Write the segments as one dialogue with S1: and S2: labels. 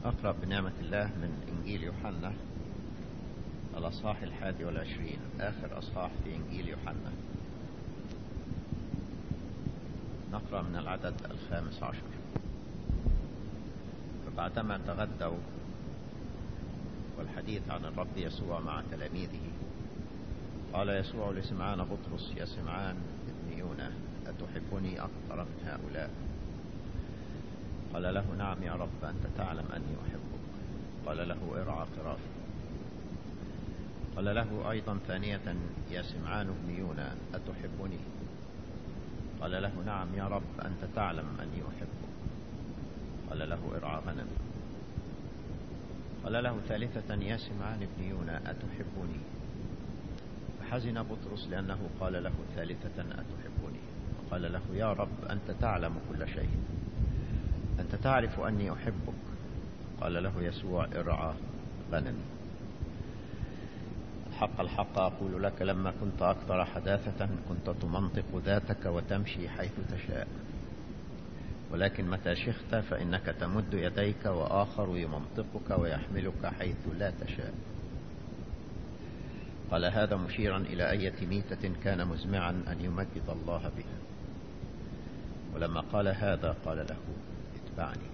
S1: أقرأ بنعمة الله من إنجيل يوحنا الأصحاح 21، آخر أصحاح في إنجيل يوحنا. نقرأ من العدد 15. فبعدما تغدوا والحديث عن الرب يسوع مع تلاميذه، قال يسوع لسمعان بطرس: يا سمعان ابن يونا، أتحبني أكثر من هؤلاء؟ قال له: نعم يا رب، أنت تعلم أني أحبك. قال له: ارعى خرافي. قال له أيضا ثانية: يا سمعان ابن يونا، أتحبني؟ قال له: نعم يا رب، أنت تعلم أني أحبك. قال له: ارعى غنمي. قال له ثالثة: يا سمعان ابن يونا، أتحبني؟ فحزن بطرس لأنه قال له ثالثة: أتحبني؟ فقال له: يا رب، أنت تعلم كل شيء، أنت تعرف أني أحبك. قال له يسوع: ارعى غنمي. الحق الحق أقول لك، لما كنت أكثر حداثة كنت تمنطق ذاتك وتمشي حيث تشاء، ولكن متى شخت فإنك تمد يديك وآخر يمنطقك ويحملك حيث لا تشاء. قال هذا مشيرا إلى أية ميتة كان مزمعا أن يمجد الله بها. ولما قال هذا قال له: اتبعني.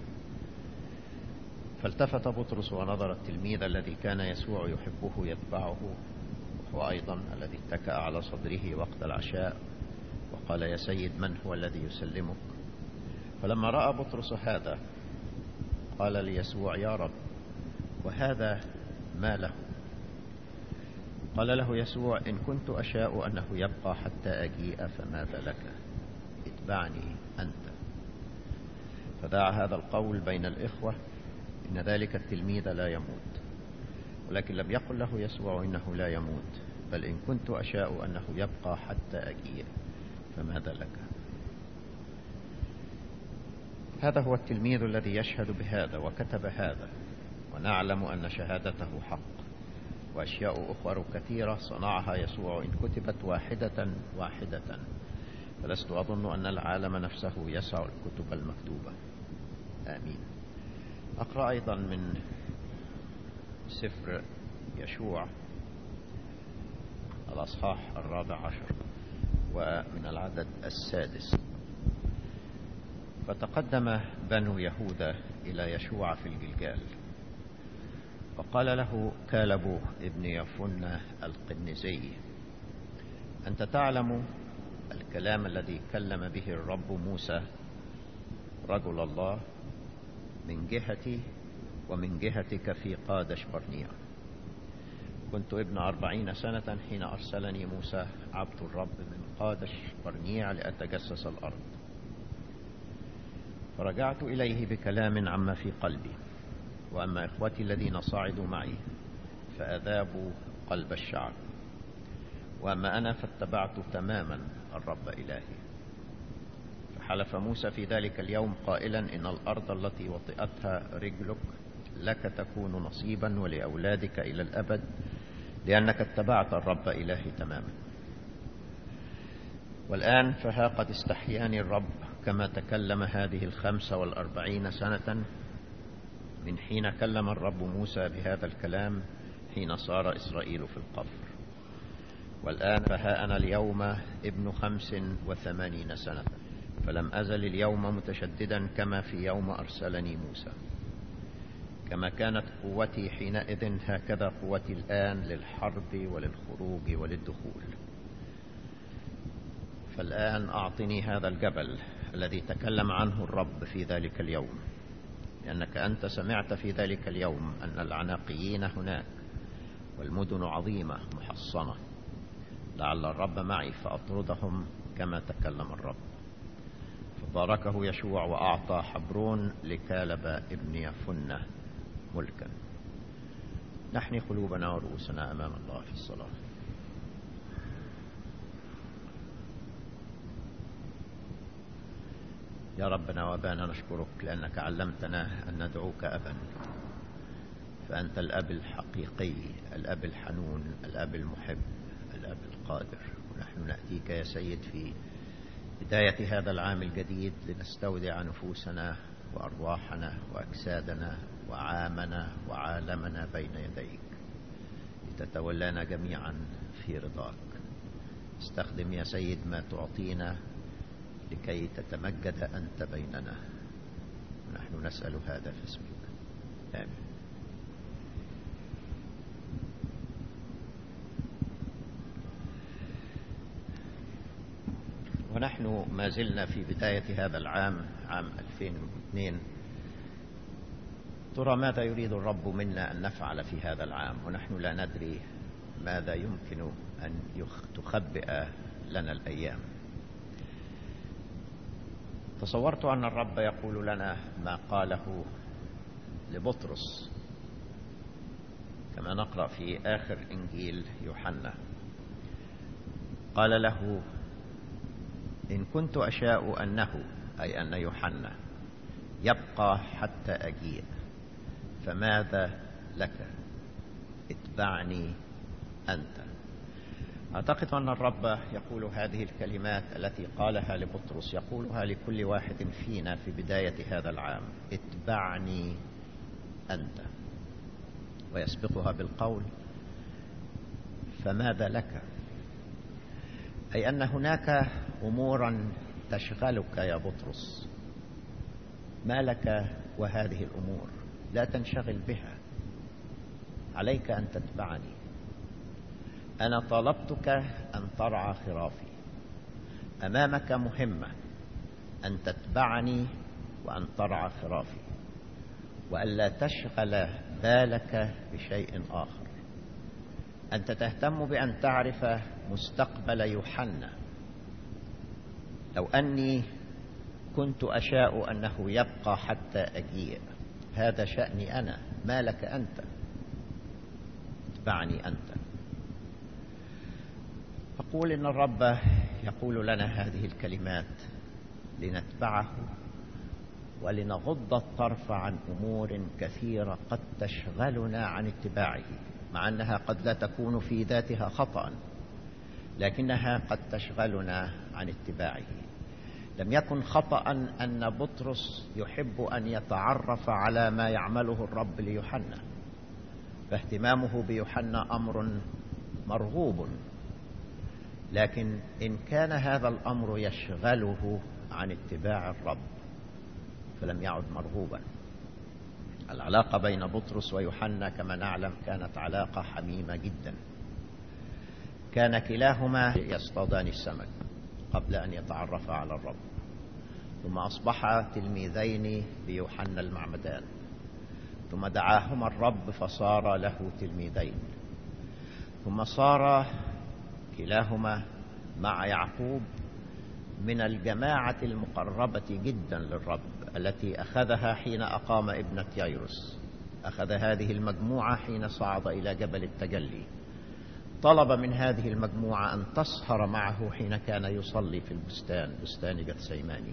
S1: فالتفت بطرس ونظر التلميذ الذي كان يسوع يحبه يتبعه، وهو أيضا الذي اتكأ على صدره وقت العشاء، وقال: يا سيد، من هو الذي يسلمك؟ فلما رأى بطرس هذا قال ليسوع: يا رب، وهذا ما له؟ قال له يسوع: إن كنت أشاء أنه يبقى حتى أجيء فماذا لك؟ اتبعني أنت. فدعا هذا القول بين الإخوة إن ذلك التلميذ لا يموت، ولكن لم يقل له يسوع إنه لا يموت، بل إن كنت أشاء أنه يبقى حتى أجيء فماذا لك؟ هذا هو التلميذ الذي يشهد بهذا وكتب هذا، ونعلم أن شهادته حق. وأشياء أخرى كثيرة صنعها يسوع إن كتبت واحدة واحدة، فلست أظن أن العالم نفسه يسع الكتب المكتوبة. آمين. أقرأ أيضا من سفر يشوع الأصحاح 14 ومن العدد 6. فتقدم بنو يهوذا إلى يشوع في الجلجال، وقال له كالب ابن يفنة القنزي: أنت تعلم الكلام الذي كلم به الرب موسى رجل الله من جهتي ومن جهتك في قادش برنيع. كنت ابن 40 سنة حين أرسلني موسى عبد الرب من قادش برنيع لأتجسس الأرض، فرجعت إليه بكلام عما في قلبي. وأما إخوتي الذين صعدوا معي فأذابوا قلب الشعب، وأما أنا فاتبعت تماما الرب إلهي. فحلف موسى في ذلك اليوم قائلا: إن الأرض التي وطئتها رجلك لك تكون نصيبا ولأولادك إلى الأبد، لأنك اتبعت الرب إلهي تماما. والآن فها قد استحياني الرب كما تكلم هذه 45 سنة من حين كلم الرب موسى بهذا الكلام حين صار إسرائيل في القفر. والآن فها أنا اليوم ابن 85 سنة، فلم أزل اليوم متشددا كما في يوم أرسلني موسى. كما كانت قوتي حينئذ هكذا قوتي الآن للحرب وللخروج وللدخول. فالآن أعطني هذا الجبل الذي تكلم عنه الرب في ذلك اليوم، لأنك أنت سمعت في ذلك اليوم أن العناقيين هناك والمدن عظيمة محصنة. لعل الرب معي فأطردهم كما تكلم الرب. فباركه يشوع وأعطى حبرون لكالب ابن يفنة ملكا. نحني قلوبنا ورؤوسنا أمام الله في الصلاة. يا ربنا وأبانا، نشكرك لأنك علمتنا أن ندعوك أبا، فأنت الأب الحقيقي، الأب الحنون، الأب المحب، الأب القادر. ونحن نأتيك يا سيد في بداية هذا العام الجديد لنستودع نفوسنا وأرواحنا وأجسادنا وعامنا وعالمنا بين يديك لتتولانا جميعا في رضاك. استخدم يا سيد ما تعطينا لكي تتمجد أنت بيننا، ونحن نسأل هذا في اسمك، آمين. ونحن ما زلنا في بداية هذا العام، عام 2002. ترى ماذا يريد الرب منا أن نفعل في هذا العام، ونحن لا ندري ماذا يمكن أن تخبئ لنا الأيام. تصورت أن الرب يقول لنا ما قاله لبطرس كما نقرأ في آخر إنجيل يوحنا. قال له: إن كنت أشاء أنه، أي أن يوحنا، يبقى حتى أجيء، فماذا لك؟ اتبعني أنت. أعتقد أن الرب يقول هذه الكلمات التي قالها لبطرس يقولها لكل واحد فينا في بداية هذا العام: اتبعني أنت. ويسبقها بالقول: فماذا لك؟ أي أن هناك أمورا تشغلك يا بطرس. ما لك وهذه الأمور؟ لا تنشغل بها، عليك أن تتبعني. أنا طلبتك أن ترعى خرافي. أمامك مهمة، أن تتبعني وأن ترعى خرافي، وألا تشغل بالك بشيء آخر. أنت تهتم بأن تعرف مستقبل يوحنا. لو أني كنت أشاء أنه يبقى حتى أجيء، هذا شأني أنا، ما لك أنت؟ اتبعني أنت. أقول إن الرب يقول لنا هذه الكلمات لنتبعه ولنغض الطرف عن أمور كثيرة قد تشغلنا عن اتباعه، مع أنها قد لا تكون في ذاتها خطأ، لكنها قد تشغلنا عن اتباعه. لم يكن خطأ أن بطرس يحب أن يتعرف على ما يعمله الرب ليوحنا، فاهتمامه بيوحنا أمر مرغوب، لكن إن كان هذا الأمر يشغله عن اتباع الرب فلم يعد مرغوبا. العلاقة بين بطرس ويوحنا كما نعلم كانت علاقة حميمة جدا. كان كلاهما يصطادان السمك قبل أن يتعرفا على الرب، ثم أصبحا تلميذين ليوحنا المعمدان، ثم دعاهما الرب فصار له تلميذين، ثم صار كلاهما مع يعقوب من الجماعة المقربة جدا للرب التي أخذها حين أقام ابنة ييروس. أخذ هذه المجموعة حين صعد إلى جبل التجلي. طلب من هذه المجموعة أن تسهر معه حين كان يصلي في البستان، بستان جثسيماني.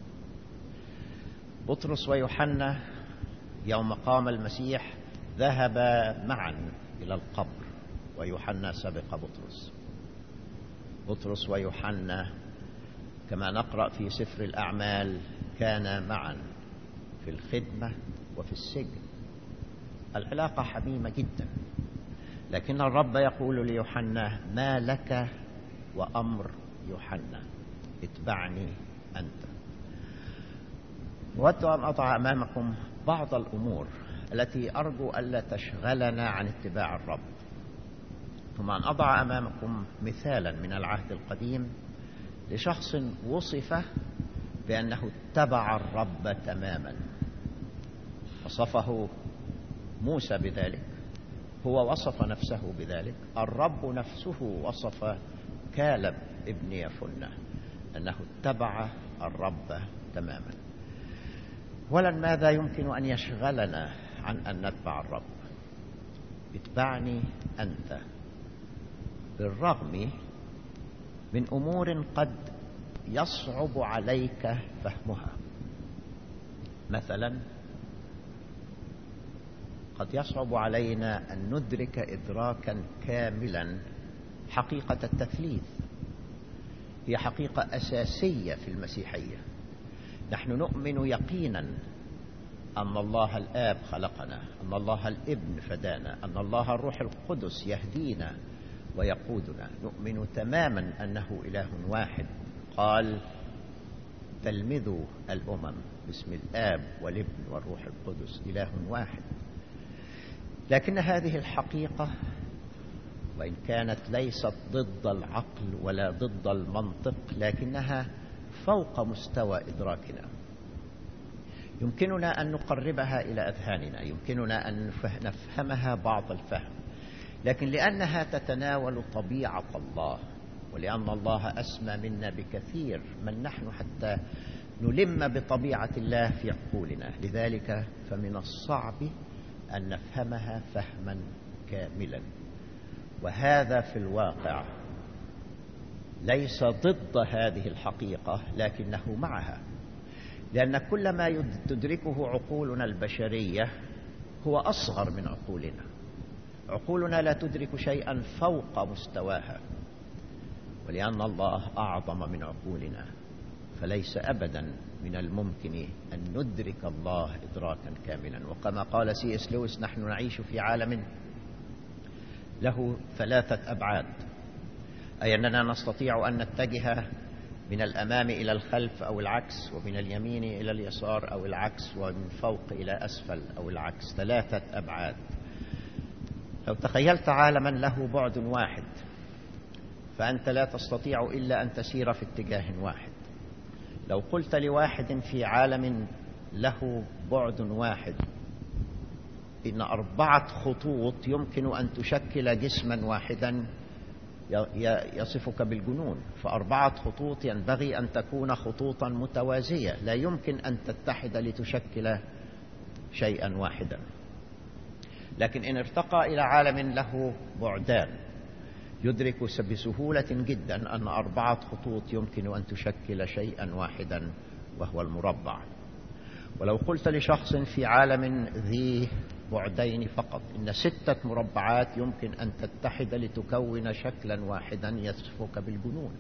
S1: بطرس ويوحنا يوم قام المسيح ذهبا معا إلى القبر، ويوحنا سبق بطرس. بطرس ويوحنا كما نقرأ في سفر الأعمال كانا معا في الخدمة وفي السجن. العلاقة حميمة جدا، لكن الرب يقول ليوحنا: ما لك وأمر يوحنا؟ اتبعني أنت. أود أن أضع أمامكم بعض الأمور التي أرجو ألا تشغلنا عن اتباع الرب، ثم أن أضع أمامكم مثالا من العهد القديم لشخص وصف بأنه اتبع الرب تماما. وصفه موسى بذلك، هو وصف نفسه بذلك. الرب نفسه وصف كالب ابن يفنة أنه اتبع الرب تماما. ولن ماذا يمكن أن يشغلنا عن أن نتبع الرب؟ اتبعني أنت، بالرغم من أمور قد يصعب عليك فهمها. مثلا قد يصعب علينا أن ندرك إدراكا كاملا حقيقة التثليث. هي حقيقة أساسية في المسيحية. نحن نؤمن يقينا أن الله الآب خلقنا، أن الله الابن فدانا، أن الله الروح القدس يهدينا ويقودنا. نؤمن تماما أنه إله واحد. قال: تلمذوا الأمم باسم الآب والابن والروح القدس، إله واحد. لكن هذه الحقيقة وإن كانت ليست ضد العقل ولا ضد المنطق، لكنها فوق مستوى إدراكنا. يمكننا أن نقربها إلى أذهاننا، يمكننا أن نفهمها بعض الفهم، لكن لأنها تتناول طبيعة الله، ولأن الله أسمى منا بكثير من نحن حتى نلم بطبيعة الله في عقولنا، لذلك فمن الصعب أن نفهمها فهما كاملا. وهذا في الواقع ليس ضد هذه الحقيقة، لكنه معها، لأن كل ما تدركه عقولنا البشرية هو أصغر من عقولنا. عقولنا لا تدرك شيئا فوق مستواها، ولأن الله أعظم من عقولنا فليس أبدا من الممكن أن ندرك الله إدراكا كاملا. وكما قال C.S. لويس: نحن نعيش في عالم له 3 أبعاد، أي أننا نستطيع أن نتجه من الأمام إلى الخلف أو العكس، ومن اليمين إلى اليسار أو العكس، ومن فوق إلى أسفل أو العكس. 3 أبعاد. لو تخيلت عالما له بعد واحد فأنت لا تستطيع إلا أن تسير في اتجاه واحد. لو قلت لواحد في عالم له بعد واحد إن 4 خطوط يمكن أن تشكل جسما واحدا، يصفك بالجنون. ف4 خطوط ينبغي أن تكون خطوطا متوازية، لا يمكن أن تتحد لتشكل شيئا واحدا. لكن إن ارتقى إلى عالم له بعدان يدرك بسهولة جدا أن 4 خطوط يمكن أن تشكل شيئا واحدا وهو المربع. ولو قلت لشخص في عالم ذي بعدين فقط إن 6 مربعات يمكن أن تتحد لتكون شكلا واحدا، يصفك بالجنون.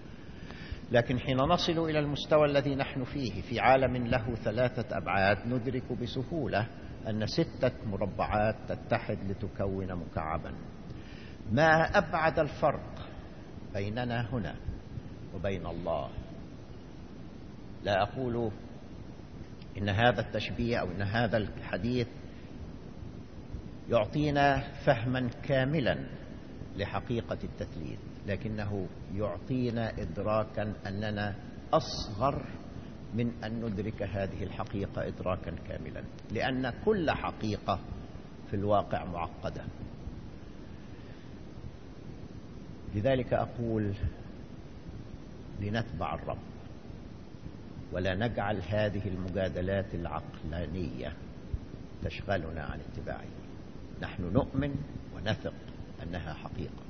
S1: لكن حين نصل إلى المستوى الذي نحن فيه في عالم له 3 أبعاد ندرك بسهولة أن 6 مربعات تتحد لتكون مكعبا. ما أبعد الفرق بيننا هنا وبين الله. لا أقول إن هذا التشبيه أو إن هذا الحديث يعطينا فهما كاملا لحقيقة التثليث، لكنه يعطينا إدراكا أننا أصغر من أن ندرك هذه الحقيقة إدراكا كاملا، لأن كل حقيقة في الواقع معقدة. لذلك أقول: لنتبع الرب ولا نجعل هذه المجادلات العقلانية تشغلنا عن اتباعه. نحن نؤمن ونثق أنها حقيقة.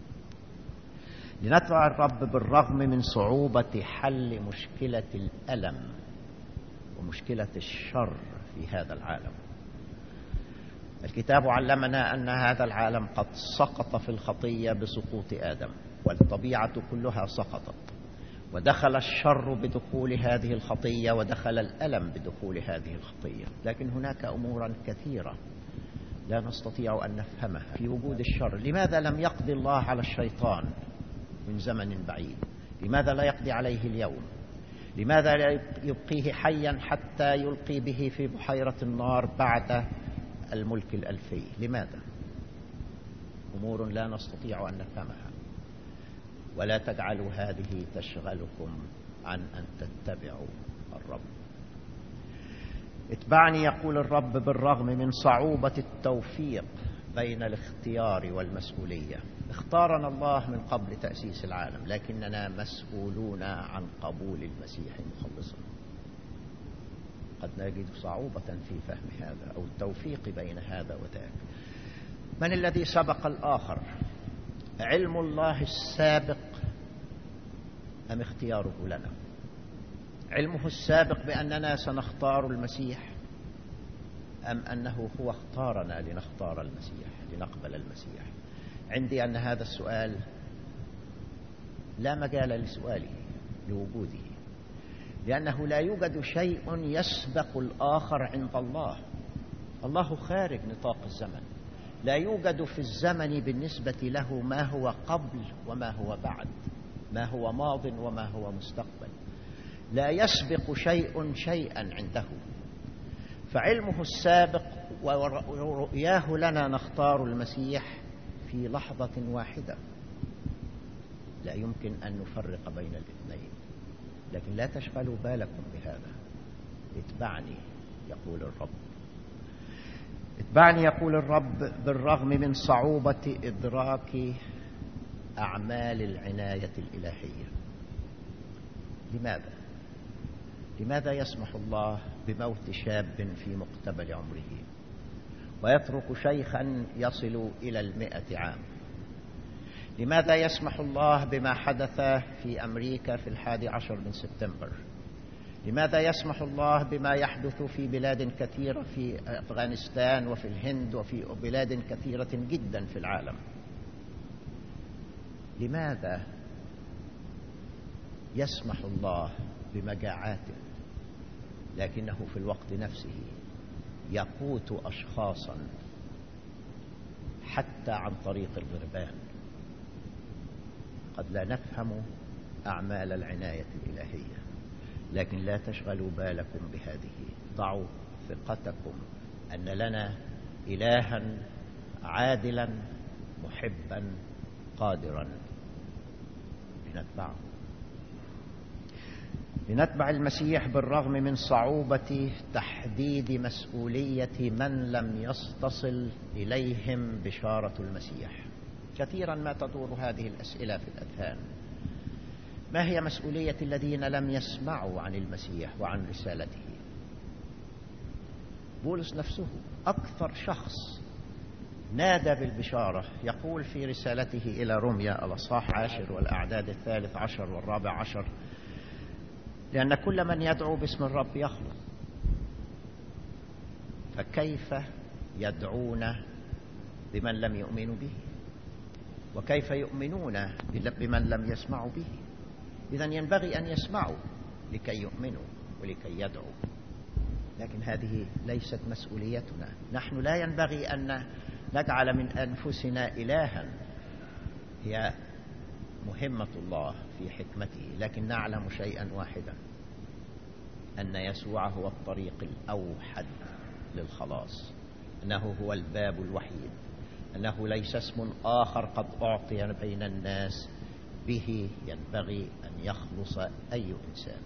S1: لنتبع الرب بالرغم من صعوبة حل مشكلة الألم ومشكلة الشر في هذا العالم. الكتاب علمنا أن هذا العالم قد سقط في الخطية بسقوط آدم، والطبيعة كلها سقطت، ودخل الشر بدخول هذه الخطية، ودخل الألم بدخول هذه الخطية. لكن هناك أمورا كثيرة لا نستطيع أن نفهمها في وجود الشر. لماذا لم يقضي الله على الشيطان من زمن بعيد؟ لماذا لا يقضي عليه اليوم؟ لماذا لا يبقيه حيا حتى يلقي به في بحيرة النار بعد الملك الألفي؟ لماذا؟ أمور لا نستطيع أن نفهمها. ولا تجعلوا هذه تشغلكم عن أن تتبعوا الرب. اتبعني يقول الرب بالرغم من صعوبة التوفيق بين الاختيار والمسؤولية. اختارنا الله من قبل تأسيس العالم، لكننا مسؤولون عن قبول المسيح مخلصا. قد نجد صعوبة في فهم هذا أو التوفيق بين هذا وذاك. من الذي سبق الآخر؟ علم الله السابق أم اختياره لنا؟ علمه السابق بأننا سنختار المسيح، أم أنه هو اختارنا لنختار المسيح، لنقبل المسيح؟ عندي أن هذا السؤال لا مجال لسؤاله لوجوده، لأنه لا يوجد شيء يسبق الآخر عند الله. الله خارج نطاق الزمن، لا يوجد في الزمن بالنسبة له ما هو قبل وما هو بعد، ما هو ماض وما هو مستقبل. لا يسبق شيء شيئا عنده، فعلمه السابق ورؤياه لنا نختار المسيح في لحظة واحدة. لا يمكن أن نفرق بين الاثنين. لكن لا تشغلوا بالكم بهذا. اتبعني يقول الرب، اتبعني يقول الرب، بالرغم من صعوبة إدراك أعمال العناية الإلهية. لماذا يسمح الله بموت شاب في مقتبل عمره ويترك شيخا يصل إلى 100 عام؟ لماذا يسمح الله بما حدث في أمريكا في 11 من سبتمبر؟ لماذا يسمح الله بما يحدث في بلاد كثيرة في أفغانستان وفي الهند وفي بلاد كثيرة جدا في العالم؟ لماذا يسمح الله بمجاعات لكنه في الوقت نفسه يقوت أشخاصا حتى عن طريق الغربان؟ قد لا نفهم أعمال العناية الإلهية، لكن لا تشغلوا بالكم بهذه. ضعوا ثقتكم أن لنا إلها عادلا محبا قادرا. لنتبع المسيح بالرغم من صعوبة تحديد مسؤولية من لم يستصل إليهم بشارة المسيح. كثيرا ما تدور هذه الأسئلة في الأذهان: ما هي مسؤولية الذين لم يسمعوا عن المسيح وعن رسالته؟ بولس نفسه أكثر شخص نادى بالبشارة، يقول في رسالته إلى روميا الأصحاح 10 والأعداد 13 و14: لأن كل من يدعو باسم الرب يخلص. فكيف يدعون بمن لم يؤمنوا به؟ وكيف يؤمنون بمن لم يسمعوا به؟ إذن ينبغي أن يسمعوا لكي يؤمنوا ولكي يدعوا. لكن هذه ليست مسؤوليتنا. نحن لا ينبغي أن نجعل من أنفسنا إلها، هي مهمة الله في حكمته، لكن نعلم شيئا واحدا: أن يسوع هو الطريق الأوحد للخلاص، أنه هو الباب الوحيد، أنه ليس اسم آخر قد أعطي بين الناس به ينبغي أن يخلص أي إنسان.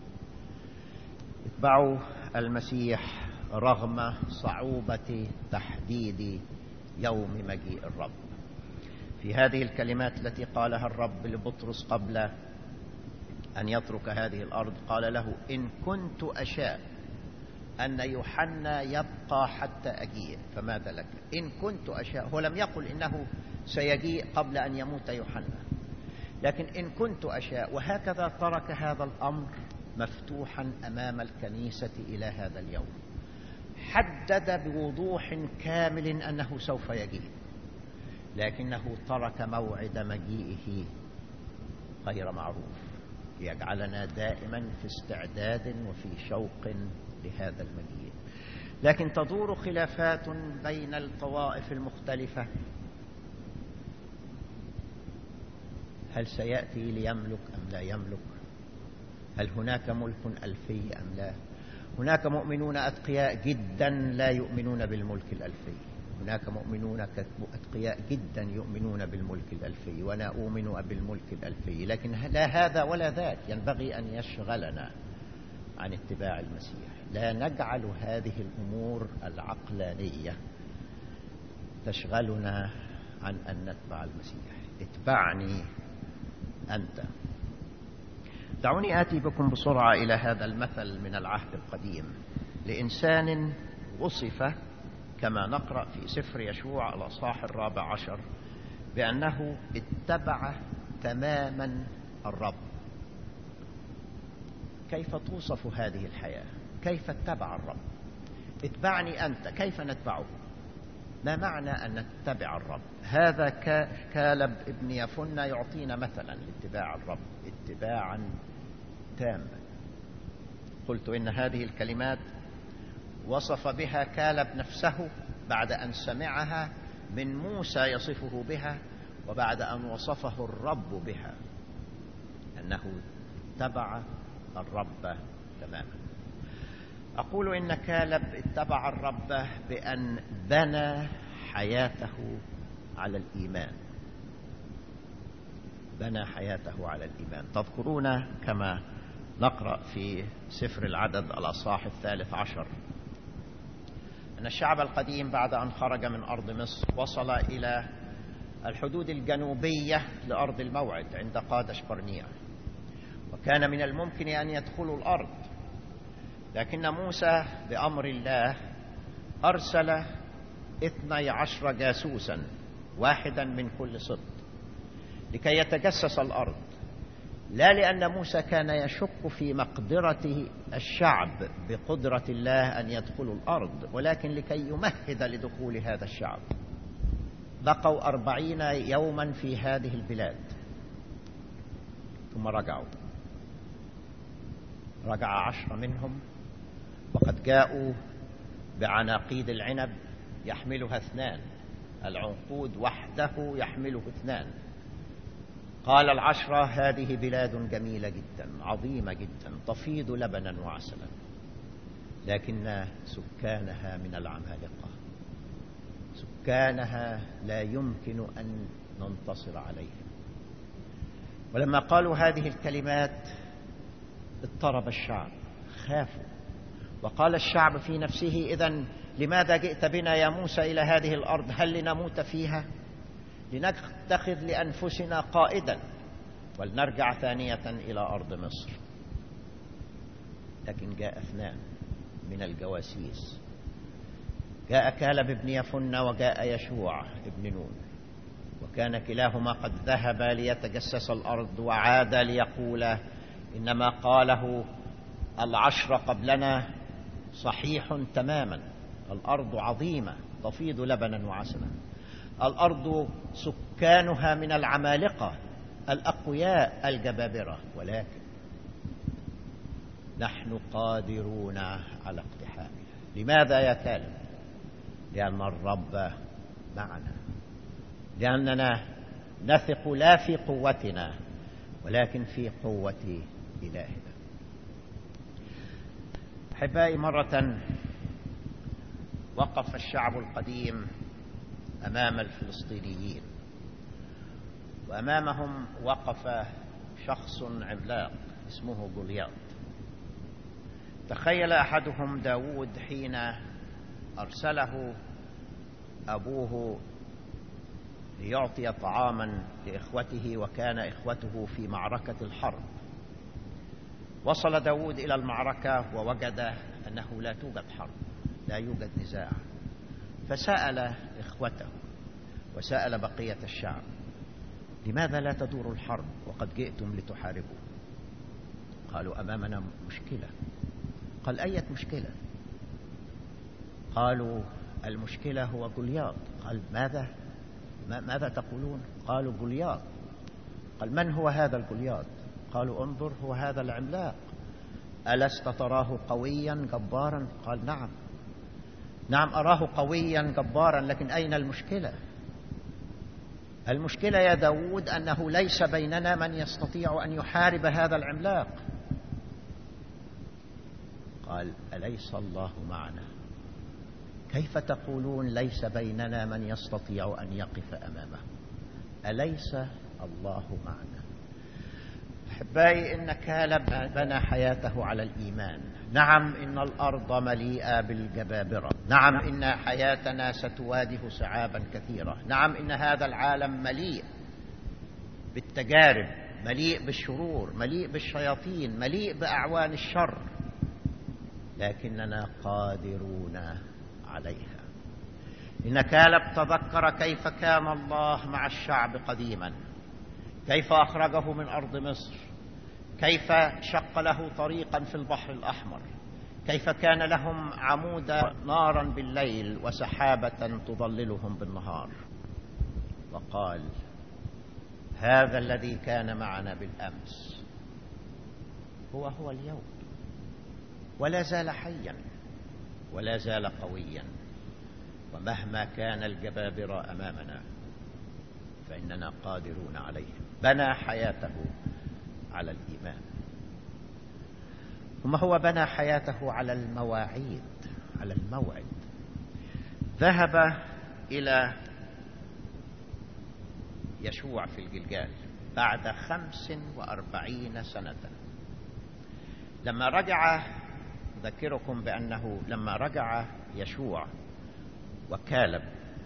S1: اتبعوا المسيح رغم صعوبة تحديد يوم مجيء الرب. في هذه الكلمات التي قالها الرب لبطرس قبل أن يترك هذه الأرض، قال له: إن كنت أشاء أن يوحنا يبقى حتى أجيء فماذا لك؟ إن كنت أشاء. هو لم يقل إنه سيجيء قبل أن يموت يوحنا، لكن إن كنت أشاء. وهكذا ترك هذا الأمر مفتوحا أمام الكنيسة إلى هذا اليوم. حدد بوضوح كامل أنه سوف يجيء، لكنه ترك موعد مجيئه غير معروف، ليجعلنا دائما في استعداد وفي شوق لهذا المجيء. لكن تدور خلافات بين الطوائف المختلفة: هل سيأتي ليملك أم لا يملك؟ هل هناك ملك ألفي أم لا؟ هناك مؤمنون أتقياء جدا لا يؤمنون بالملك الألفي، هناك مؤمنون أتقياء جدا يؤمنون بالملك الألفي، وأنا أؤمن بالملك الألفي. لكن لا هذا ولا ذاك ينبغي أن يشغلنا عن اتباع المسيح. لا نجعل هذه الأمور العقلانية تشغلنا عن أن نتبع المسيح. اتبعني أنت. دعوني آتي بكم بسرعة إلى هذا المثل من العهد القديم لإنسان وصف كما نقرأ في سفر يشوع الأصحاح 14 بأنه اتبع تماما الرب. كيف توصف هذه الحياة؟ كيف اتبع الرب؟ اتبعني أنت. كيف نتبعه؟ ما معنى أن نتبع الرب؟ هذا كالب ابن يفنى يعطينا مثلا لاتباع الرب اتباعا تاما. قلت إن هذه الكلمات وصف بها كالب نفسه بعد أن سمعها من موسى يصفه بها، وبعد أن وصفه الرب بها، أنه اتبع الرب تماما. أقول إن كالب اتبع الرب بأن بنى حياته على الإيمان. بنى حياته على الإيمان. تذكرون كما نقرأ في سفر العدد الأصحاح 13 أن الشعب القديم بعد أن خرج من أرض مصر وصل إلى الحدود الجنوبية لأرض الموعد عند قادش برنيع، وكان من الممكن أن يدخلوا الأرض، لكن موسى بأمر الله أرسل 12 جاسوسا، واحدا من كل سبط، لكي يتجسس الأرض، لا لأن موسى كان يشك في مقدرة الشعب بقدرة الله أن يدخلوا الأرض، ولكن لكي يمهد لدخول هذا الشعب. بقوا 40 يوما في هذه البلاد ثم رجعوا. رجع 10 منهم وقد جاءوا بعناقيد العنب يحملها 2، العنقود وحده يحمله 2. قال 10: هذه بلاد جميلة جدا عظيمة جدا تفيض لبنا وعسلا، لكن سكانها من العمالقة، سكانها لا يمكن أن ننتصر عليهم. ولما قالوا هذه الكلمات اضطرب الشعب، خافوا، وقال الشعب في نفسه: إذن لماذا جئت بنا يا موسى إلى هذه الأرض؟ هل لنموت فيها؟ لنتخذ لأنفسنا قائدا ولنرجع ثانية إلى أرض مصر. لكن جاء 2 من الجواسيس، جاء كالب بن يفنة وجاء يشوع بن نون، وكان كلاهما قد ذهب ليتجسس الأرض، وعاد ليقول إن ما قاله 10 قبلنا صحيح تماما. الأرض عظيمة تفيض لبنا وعسلا، الأرض سكانها من العمالقة الأقوياء الجبابرة، ولكن نحن قادرون على اقتحامها. لماذا يا كالب؟ لأن الرب معنا، لأننا نثق لا في قوتنا ولكن في قوة إلهنا. أحبائي، مرة وقف الشعب القديم أمام الفلسطينيين، وأمامهم وقف شخص عملاق اسمه جولياط. تخيل أحدهم داود حين أرسله أبوه ليعطي طعاما لإخوته، وكان إخوته في معركة الحرب. وصل داود إلى المعركة ووجد أنه لا توجد حرب، لا يوجد نزاع، فسأل إخوته وسأل بقية الشعب: لماذا لا تدور الحرب وقد جئتم لتحاربوا؟ قالوا: أمامنا مشكلة. قال: أية مشكلة؟ قالوا: المشكلة هو جولياط. قال: ماذا تقولون؟ قالوا: جولياط. قال: من هو هذا الجولياط؟ قالوا: انظر، هو هذا العملاق، ألست تراه قويا جبارا؟ قال: نعم أراه قويا جبارا، لكن أين المشكلة؟ المشكلة يا داود أنه ليس بيننا من يستطيع أن يحارب هذا العملاق. قال: أليس الله معنا؟ كيف تقولون ليس بيننا من يستطيع أن يقف أمامه؟ أليس الله معنا؟ أحبائي، إن كالب بنى حياته على الإيمان. نعم، إن الأرض مليئة بالجبابرة، نعم إن حياتنا ستواجه صعابا كثيرة، نعم إن هذا العالم مليء بالتجارب، مليء بالشرور، مليء بالشياطين، مليء بأعوان الشر، لكننا قادرون عليها. إن كالب تذكر كيف كان الله مع الشعب قديما، كيف أخرجه من أرض مصر، كيف شق له طريقا في البحر الأحمر، كيف كان لهم عمود نارا بالليل وسحابة تظللهم بالنهار. وقال: هذا الذي كان معنا بالأمس هو اليوم. ولا زال حيا ولا زال قويا، ومهما كان الجبابرة أمامنا فإننا قادرون عليهم. بنى حياته على الإيمان. ثم هو بنى حياته على المواعيد، على الموعد. ذهب إلى يشوع في الجلجال بعد 45 سنة. لما رجع، أذكركم بأنه لما رجع يشوع وكالب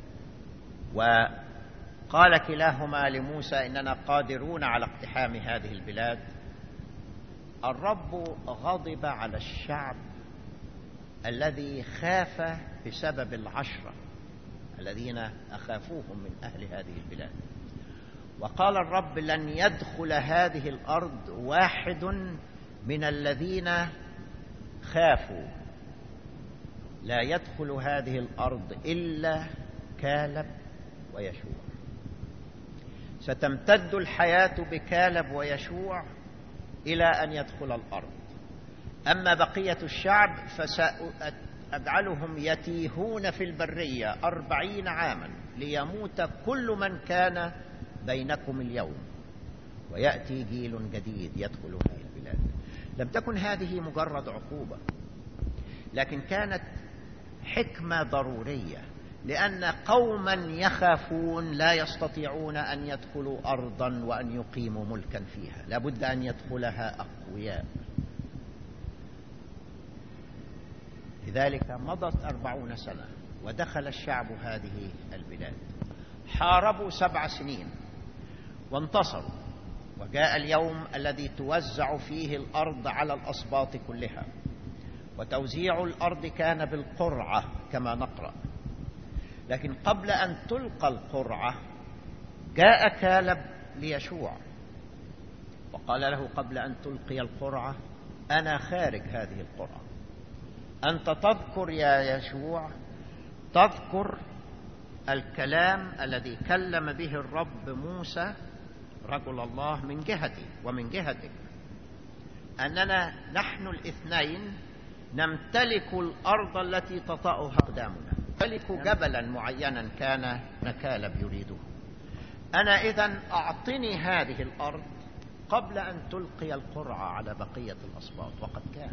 S1: وقال كلاهما لموسى إننا قادرون على اقتحام هذه البلاد، الرب غضب على الشعب الذي خاف بسبب 10 الذين أخافوهم من أهل هذه البلاد. وقال الرب لن يدخل هذه الأرض واحد من الذين خافوا، لا يدخل هذه الأرض إلا كالب ويشوع. ستمتد الحياة بكالب ويشوع إلى أن يدخل الأرض. أما بقية الشعب فسأجعلهم يتيهون في البرية 40 عاما ليموت كل من كان بينكم اليوم، ويأتي جيل جديد يدخل هذه البلاد. لم تكن هذه مجرد عقوبة، لكن كانت حكمة ضرورية، لأن قوما يخافون لا يستطيعون أن يدخلوا أرضا وأن يقيموا ملكا فيها، لابد أن يدخلها أقوياء. لذلك مضت 40 سنة ودخل الشعب هذه البلاد، حاربوا 7 سنين وانتصروا، وجاء اليوم الذي توزع فيه الأرض على الأسباط كلها. وتوزيع الأرض كان بالقرعة كما نقرأ. لكن قبل أن تلقى القرعة جاء كالب ليشوع وقال له قبل أن تلقي القرعة أنا خارج هذه القرعة. أنت تذكر يا يشوع، تذكر الكلام الذي كلم به الرب موسى رجل الله من جهتي ومن جهتك، أننا نحن الاثنين نمتلك الأرض التي تطأها أقدامنا، نمتلك جبلا معينا كان كالب يريده. أنا إذن أعطني هذه الأرض قبل أن تلقي القرعة على بقية الأسباط. وقد كان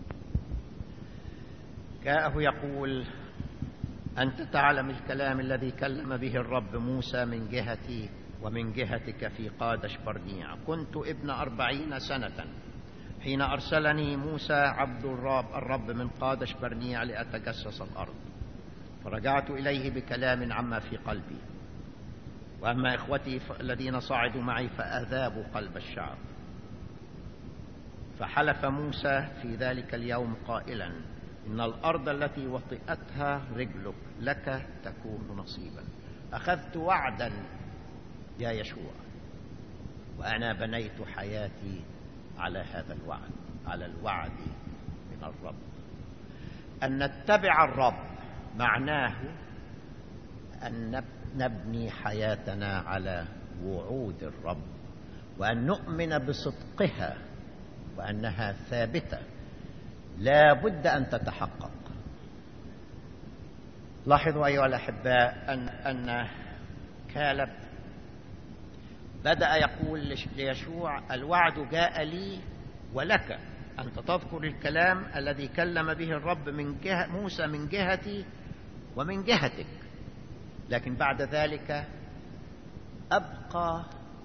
S1: جاءه يقول أنت تعلم الكلام الذي كلم به الرب موسى من جهتي ومن جهتك في قادش برنيع. كنت ابن 40 سنة حين أرسلني موسى عبد الرب من قادش برنيع لأتجسس الأرض، فرجعت إليه بكلام عما في قلبي. وأما إخوتي الذين صعدوا معي فأذابوا قلب الشعب. فحلف موسى في ذلك اليوم قائلا إن الأرض التي وطئتها رجلك لك تكون نصيبا. أخذت وعدا يا يشوع، وأنا بنيت حياتي على هذا الوعد، على الوعد من الرب. أن نتبع الرب معناه أن نبني حياتنا على وعود الرب، وأن نؤمن بصدقها وأنها ثابتة لا بد أن تتحقق. لاحظوا أيها الأحباء أن كالب بدأ يقول ليشوع الوعد جاء لي ولك، أنت تذكر الكلام الذي كلم به الرب من جهة موسى من جهتي ومن جهتك. لكن بعد ذلك أبقى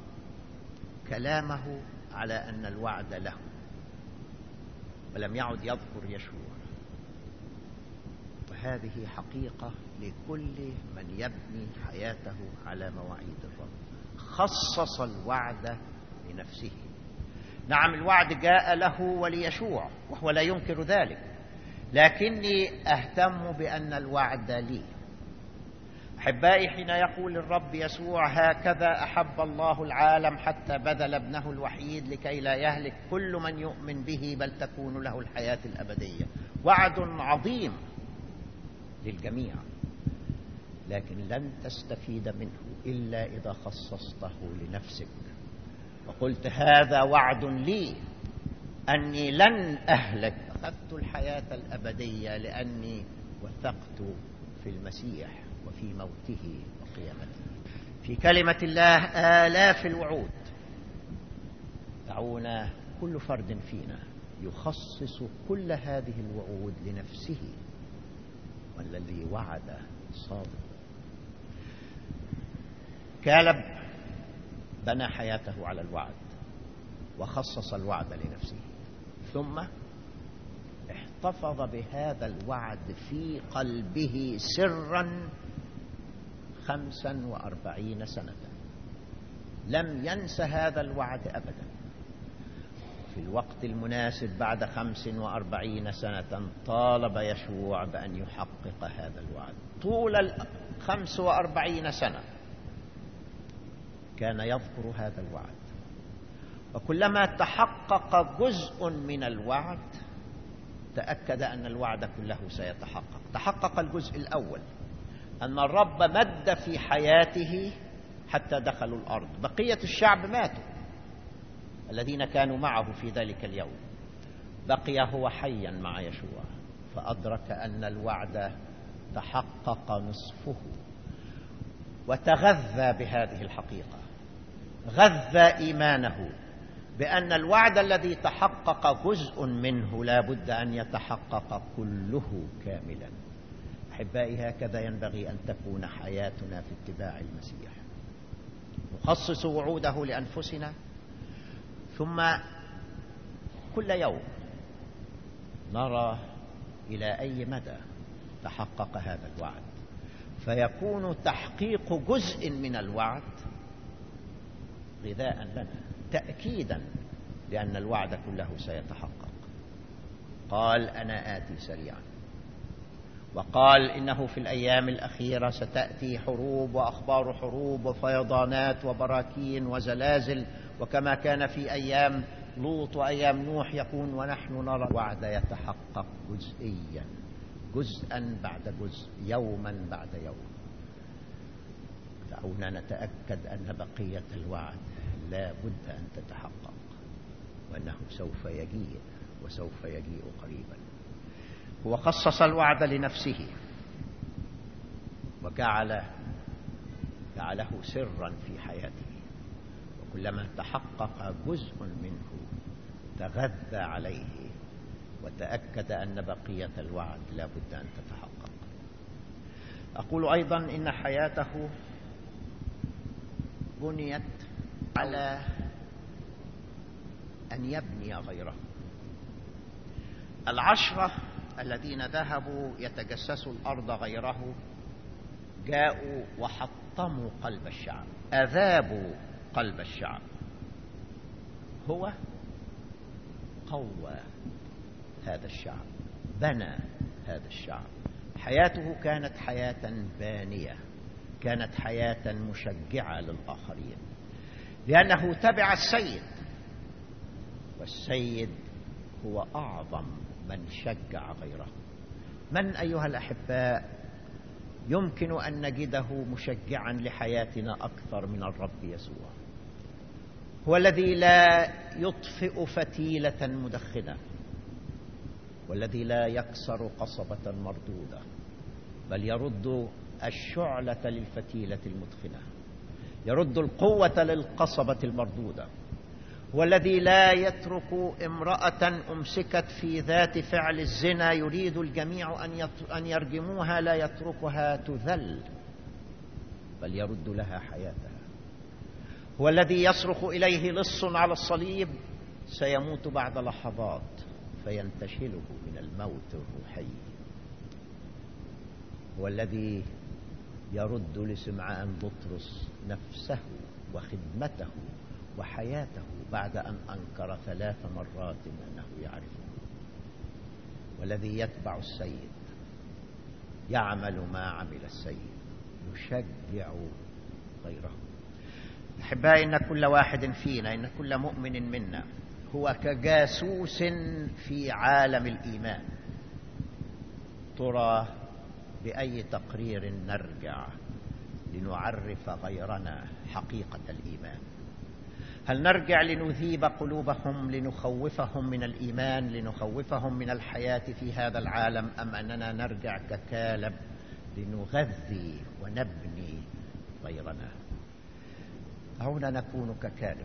S1: كلامه على أن الوعد له، ولم يعد يذكر يشوع. وهذه حقيقة لكل من يبني حياته على مواعيد الرب. خصص الوعد لنفسه. نعم الوعد جاء له وليشوع وهو لا ينكر ذلك، لكني أهتم بأن الوعد لي. أحبائي، حين يقول الرب يسوع هكذا أحب الله العالم حتى بذل ابنه الوحيد لكي لا يهلك كل من يؤمن به بل تكون له الحياة الأبدية، وعد عظيم للجميع، لكن لن تستفيد منه إلا إذا خصصته لنفسك وقلت هذا وعد لي أني لن أهلك أخذت الحياة الأبدية لأني وثقت في المسيح وفي موته وقيامته. في كلمة الله آلاف الوعود. دعونا كل فرد فينا يخصص كل هذه الوعود لنفسه، والذي وعد صادق. كالب بنى حياته على الوعد وخصص الوعد لنفسه، ثم احتفظ بهذا الوعد في قلبه سرا 45 سنة. لم ينس هذا الوعد أبدا. في الوقت المناسب بعد 45 سنة طالب يشوع بأن يحقق هذا الوعد. طول 45 سنة كان يذكر هذا الوعد، وكلما تحقق جزء من الوعد تأكد أن الوعد كله سيتحقق. تحقق الجزء الأول، أن الرب مد في حياته حتى دخلوا الأرض. بقية الشعب ماتوا الذين كانوا معه في ذلك اليوم، بقي هو حيا مع يشوع، فأدرك أن الوعد تحقق نصفه، وتغذى بهذه الحقيقة، غذى إيمانه بأن الوعد الذي تحقق جزء منه لا بد أن يتحقق كله كاملا. أحبائي، هكذا ينبغي أن تكون حياتنا في اتباع المسيح. نخصص وعوده لأنفسنا، ثم كل يوم نرى إلى أي مدى تحقق هذا الوعد، فيكون تحقيق جزء من الوعد غذاء لنا، تأكيدا لأن الوعد كله سيتحقق. قال: أنا آتي سريعا. وقال إنه في الأيام الأخيرة ستأتي حروب وأخبار حروب وفيضانات وبراكين وزلازل، وكما كان في أيام لوط وأيام نوح يكون، ونحن نرى الوعد يتحقق جزئيا، جزءا بعد جزء، يوما بعد يوم. دعونا نتأكد أن بقية الوعد لا بد أن تتحقق، وأنه سوف يجيء، وسوف يجيء قريبا. هو خصص الوعد لنفسه وجعله سرا في حياته، وكلما تحقق جزء منه تغذى عليه وتأكد أن بقية الوعد لا بد أن تتحقق. أقول أيضا إن حياته بنيت على أن يبني غيره. 10 الذين ذهبوا يتجسسوا الأرض غيره جاءوا وحطموا قلب الشعب، أذابوا قلب الشعب. هو قوى هذا الشعب، بنى هذا الشعب. حياته كانت حياة بانية، كانت حياة مشجعة للآخرين، لأنه تبع السيد، والسيد هو أعظم من شجع غيره. من أيها الأحباء يمكن أن نجده مشجعا لحياتنا أكثر من الرب يسوع؟ هو الذي لا يطفئ فتيلة مدخنة، والذي لا يكسر قصبة مردودة، بل يرد الشعلة للفتيلة المدخنة، يرد القوة للقصبة المردودة. والذي لا يترك امرأة أمسكت في ذات فعل الزنا يريد الجميع أن يرجموها، لا يتركها تذل، بل يرد لها حياتها. هو الذي يصرخ إليه لص على الصليب سيموت بعد لحظات فينتشله من الموت الروحي. هو الذي يرد لسمعان بطرس نفسه وخدمته وحياته بعد أن أنكر 3 مرات أنه يعرفه. والذي يتبع السيد يعمل ما عمل السيد، يشجع غيره. أحبائي، إن كل واحد فينا، إن كل مؤمن منا هو كجاسوس في عالم الإيمان. ترى بأي تقرير نرجع لنعرف غيرنا حقيقة الإيمان؟ هل نرجع لنذيب قلوبهم، لنخوفهم من الإيمان، لنخوفهم من الحياة في هذا العالم، أم أننا نرجع ككالب لنغذي ونبني غيرنا؟ هنا نكون ككالب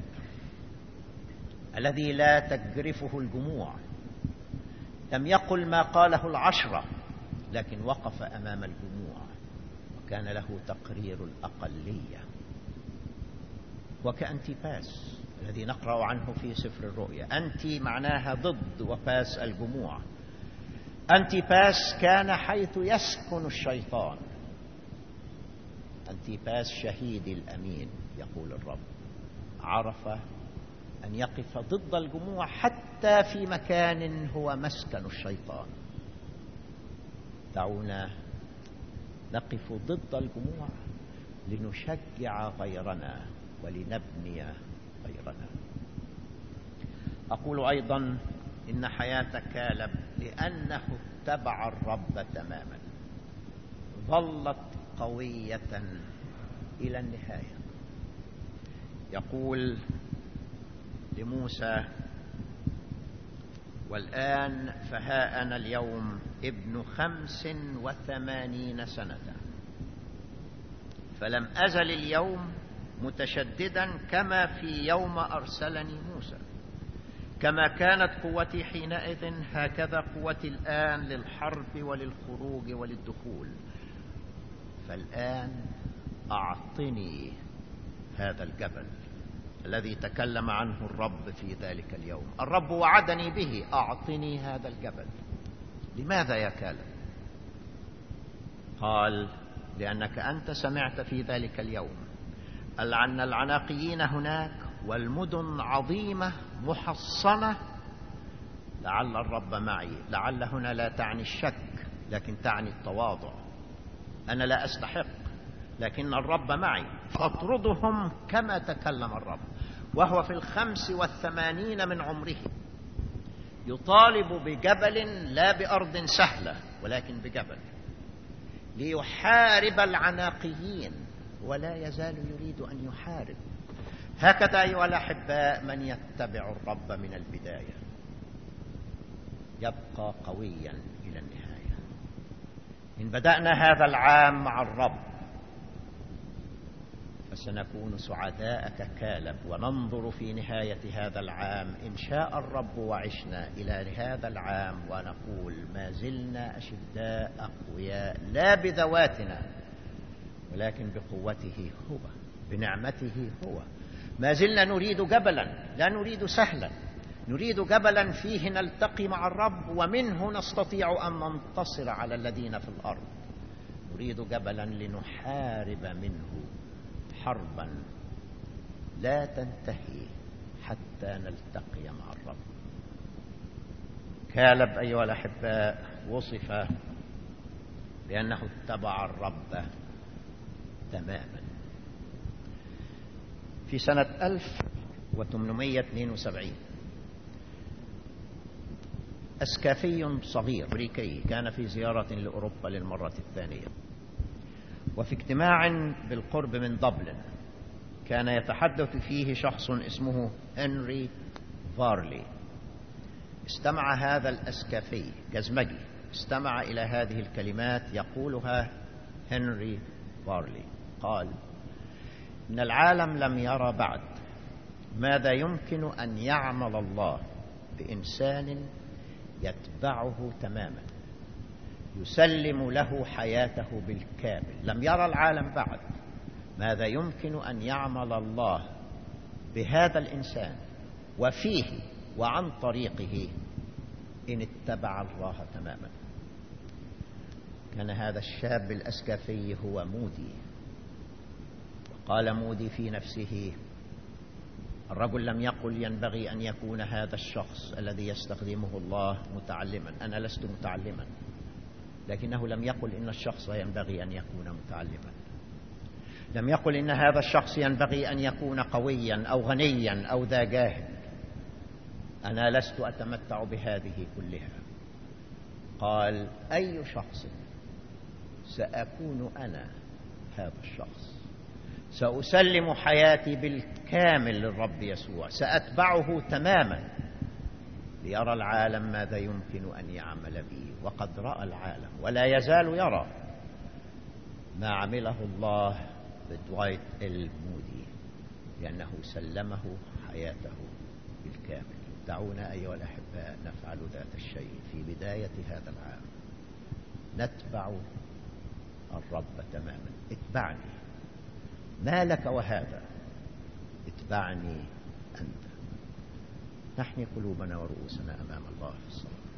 S1: الذي لا تجرفه الجموع، لم يقل ما قاله العشرة، لكن وقف أمام الجموع وكان له تقرير الأقلية. وكأنتيباس الذي نقرأ عنه في سفر الرؤيا، أنتي معناها ضد وباس الجموع. أنتيباس كان حيث يسكن الشيطان. أنتيباس شهيدي الأمين يقول الرب، عرف أن يقف ضد الجموع حتى في مكان هو مسكن الشيطان. دعونا نقف ضد الجموع لنشجع غيرنا ولنبني غيرنا. أقول أيضا إن حياة كالب لأنه اتبع الرب تماما ظلت قوية إلى النهاية. يقول لموسى: والآن فها أنا اليوم ابن 85 سنة، فلم أزل اليوم متشددا كما في يوم أرسلني موسى، كما كانت قوتي حينئذ هكذا قوتي الآن للحرب وللخروج وللدخول. فالآن أعطني هذا الجبل الذي تكلم عنه الرب في ذلك اليوم. الرب وعدني به، أعطني هذا الجبل. لماذا يا كالب؟ قال: لأنك أنت سمعت في ذلك اليوم أن العناقيين هناك والمدن عظيمة محصنة، لعل الرب معي. لعل هنا لا تعني الشك، لكن تعني التواضع. أنا لا أستحق، لكن الرب معي، فاطردهم كما تكلم الرب. وهو في 85 من عمره يطالب بجبل، لا بأرض سهلة ولكن بجبل، ليحارب العناقيين، ولا يزال يريد أن يحارب. هكذا أيها الأحباء من يتبع الرب من البداية يبقى قويا إلى النهاية. إن بدأنا هذا العام مع الرب فسنكون سعداء ككالب، وننظر في نهاية هذا العام إن شاء الرب وعشنا إلى هذا العام ونقول: ما زلنا أشداء أقوياء، لا بذواتنا ولكن بقوته هو، بنعمته هو. ما زلنا نريد جبلا، لا نريد سهلا، نريد جبلا فيه نلتقي مع الرب ومنه نستطيع أن ننتصر على الذين في الأرض. نريد جبلا لنحارب منه حربا لا تنتهي حتى نلتقي مع الرب. كالب أيها الأحباء وصف بأنه اتبع الرب تماما. في سنة 1872 أسكافي صغير أمريكي كان في زيارة لأوروبا للمرة الثانية، وفي اجتماع بالقرب من دبلن كان يتحدث فيه شخص اسمه هنري فارلي. استمع هذا الأسكافي جزمجي، استمع إلى هذه الكلمات يقولها هنري فارلي. قال: إن العالم لم يرى بعد ماذا يمكن أن يعمل الله بإنسان يتبعه تماما، يسلم له حياته بالكامل. لم يرى العالم بعد ماذا يمكن أن يعمل الله بهذا الإنسان وفيه وعن طريقه إن اتبع الله تماما. كان هذا الشاب الأسكافي هو مودي. وقال مودي في نفسه: الرجل لم يقل ينبغي أن يكون هذا الشخص الذي يستخدمه الله متعلما. أنا لست متعلما، لكنه لم يقل إن الشخص ينبغي أن يكون متعلما. لم يقل إن هذا الشخص ينبغي أن يكون قويا أو غنيا أو ذا جاه. أنا لست أتمتع بهذه كلها. قال: أي شخص سأكون أنا هذا الشخص، سأسلم حياتي بالكامل للرب يسوع، سأتبعه تماما ليرى العالم ماذا يمكن أن يعمل بي. وقد رأى العالم ولا يزال يرى ما عمله الله بدوايت المودي، لأنه سلمه حياته بالكامل. دعونا أيها الأحباء نفعل ذات الشيء في بداية هذا العام، نتبع الرب تماما. اتبعني، ما لك وهذا، اتبعني أنت. نحني قلوبنا ورؤوسنا أمام الله في الصلاة.